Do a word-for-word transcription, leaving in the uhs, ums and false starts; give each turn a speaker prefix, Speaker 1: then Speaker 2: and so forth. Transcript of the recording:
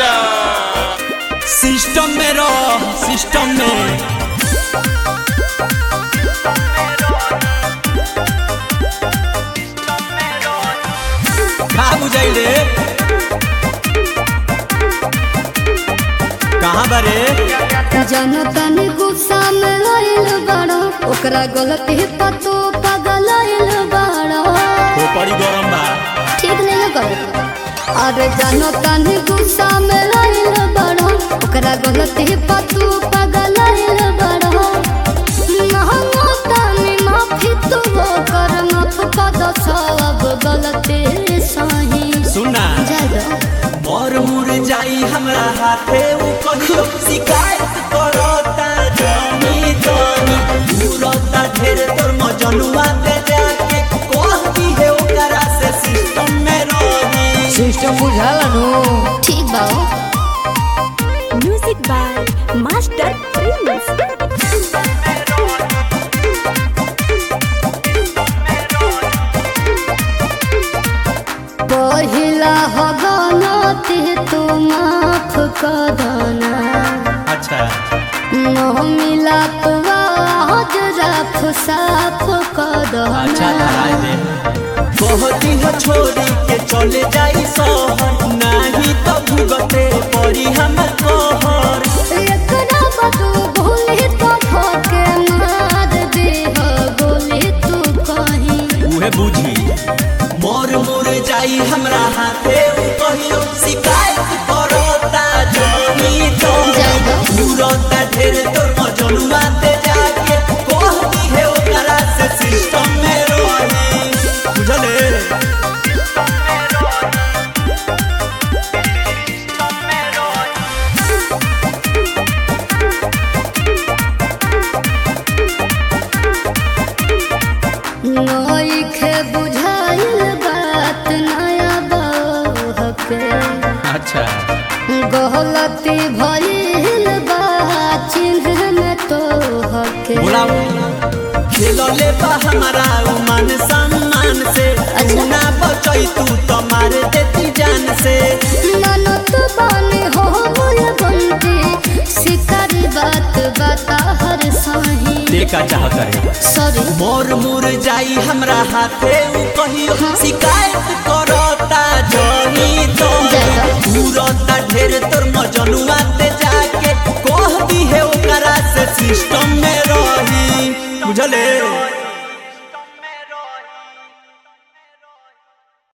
Speaker 1: System में रह system में का बुझाई रे कहाँ बारे
Speaker 2: जनता ने गुस्सा में आइल बड़ा ओकरा गलती पर तो पागल आइल बड़ा
Speaker 1: वो पड़ी गरम बा
Speaker 2: ठीक नहीं लगा अरे जनता ने गुस्सा में आइल बड़ा ओकरा गलती पर तो पागल आइल बड़ा महंगा ने माफी तो कर माफ कर दो सब गलती सही
Speaker 1: सुना मोर मुर जाई हमरा हाथे उ कहियो शिकायत करता जानी जानी पूरता ढेर तोर मजनुआ दे जाके कहती है ओकरा से सिस्टम में रही
Speaker 3: सिस्टम बुझाला नु
Speaker 2: ठीक बा
Speaker 4: म्यूजिक बाय मास्टर प्रिंस
Speaker 2: पहिला हगनती तू माफ कर देना
Speaker 1: अच्छा
Speaker 2: न मिला तो आज रफ साफ कर देना
Speaker 1: अच्छा धराए दे कहती है छोड़ी के चले जाई शहर नहीं तो भुगते पड़ी हम कहर
Speaker 2: एकरा बदू भूली तो ठोके मार दे हो गोली तू कहीं
Speaker 1: उहे बुझी मोर मोर जाई हमरा हाथे उ कहियो शिकायत करता जानी तो पूरता ढेर तोर मजनुआ दे जाके कहती है ओकरा से सिस्टम में रही बुझले
Speaker 2: नइखे बुझाइल बात नया बहके
Speaker 1: अच्छा
Speaker 2: गलती भइल बा चिन्ह में तो हके
Speaker 1: बुलाओ खेलले बा हमारा उ मान सम्मान से
Speaker 2: अच्छा।
Speaker 1: ना बचई तू तो मार देती जान से
Speaker 2: ननद बने हो मोय बनती शिकारी बात बता हर सही
Speaker 1: देखा चाहत रे
Speaker 2: सॉरी
Speaker 1: मोर मुर जाई हमरा हाथे उ कहियो शिकायत करता जानी तो पूरता ढेर तोर मजनुआ ते जाके कहती है ओकरा से सिस्टम